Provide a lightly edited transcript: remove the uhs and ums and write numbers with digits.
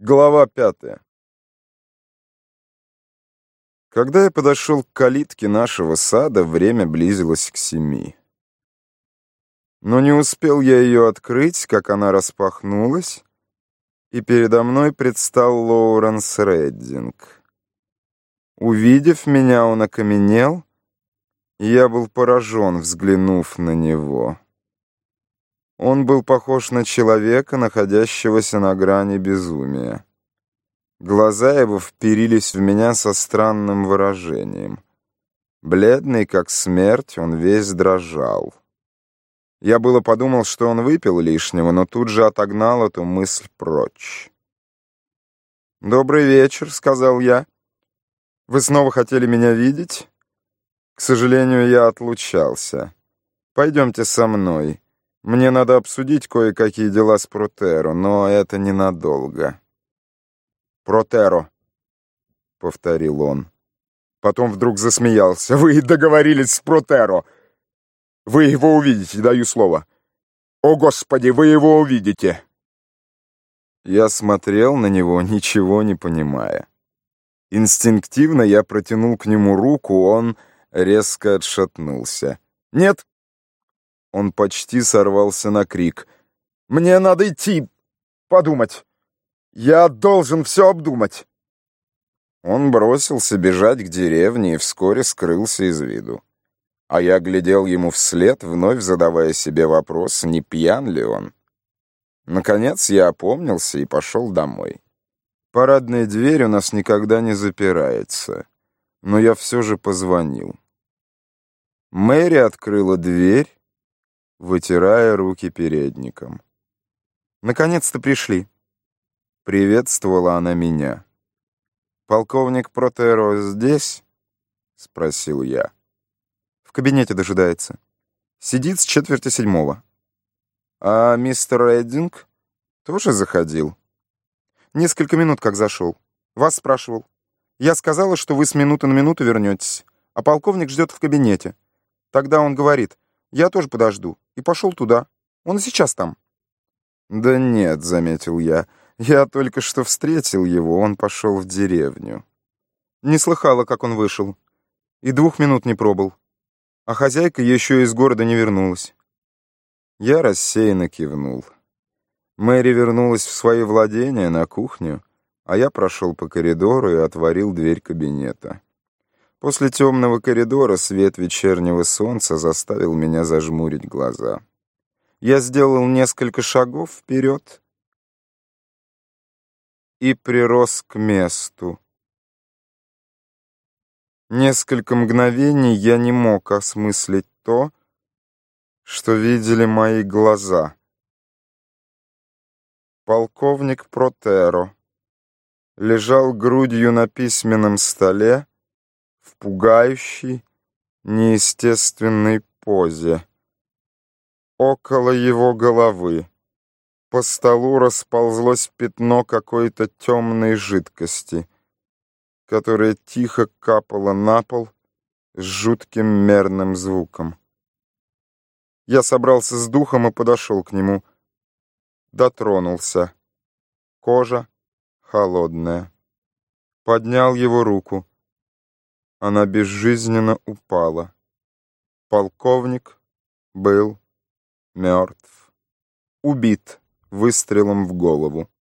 Глава 5. Когда я подошел к калитке нашего сада, время близилось к 7. Но не успел я ее открыть, как она распахнулась, и передо мной предстал Лоуренс Реддинг. Увидев меня, он окаменел, и я был поражен, взглянув на него. Он был похож на человека, находящегося на грани безумия. Глаза его вперились в меня со странным выражением. Бледный, как смерть, он весь дрожал. Я было подумал, что он выпил лишнего, но тут же отогнал эту мысль прочь. «Добрый вечер», — сказал я. «Вы снова хотели меня видеть? К сожалению, я отлучался. Пойдемте со мной. Мне надо обсудить кое-какие дела с Протеро, но это ненадолго». «Протеро», — повторил он. Потом вдруг засмеялся. «Вы договорились с Протеро. Вы его увидите, даю слово. О, Господи, вы его увидите!» Я смотрел на него, ничего не понимая. Инстинктивно я протянул к нему руку, он резко отшатнулся. «Нет!» Он почти сорвался на крик. «Мне надо идти, подумать. Я должен все обдумать». Он бросился бежать к деревне и вскоре скрылся из виду. А я глядел ему вслед, вновь задавая себе вопрос, не пьян ли он. Наконец я опомнился и пошел домой. Парадная дверь у нас никогда не запирается, но я все же позвонил. Мэри открыла дверь, вытирая руки передником. «Наконец-то пришли», — приветствовала она меня. «Полковник Протеро здесь?» — спросил я. «В кабинете дожидается. Сидит с 6:45. А мистер Реддинг тоже заходил?» «Несколько минут как зашел. Вас спрашивал. Я сказала, что вы с минуты на минуту вернетесь, а полковник ждет в кабинете. Тогда он говорит, я тоже подожду, и пошел туда. Он и сейчас там». «Да нет», — заметил я только что встретил его, он пошел в деревню». «Не слыхала, как он вышел. И 2 минут не пробыл. А хозяйка еще из города не вернулась». Я рассеянно кивнул. Мэри вернулась в свои владения на кухню, а я прошел по коридору и отворил дверь кабинета. После темного коридора свет вечернего солнца заставил меня зажмурить глаза. Я сделал несколько шагов вперед и прирос к месту. Несколько мгновений я не мог осмыслить то, что видели мои глаза. Полковник Протеро лежал грудью на письменном столе в пугающей, неестественной позе. Около его головы по столу расползлось пятно какой-то темной жидкости, которая тихо капала на пол с жутким мерным звуком. Я собрался с духом и подошел к нему. Дотронулся. Кожа холодная. Поднял его руку. Она безжизненно упала. Полковник был мертв. Убит выстрелом в голову.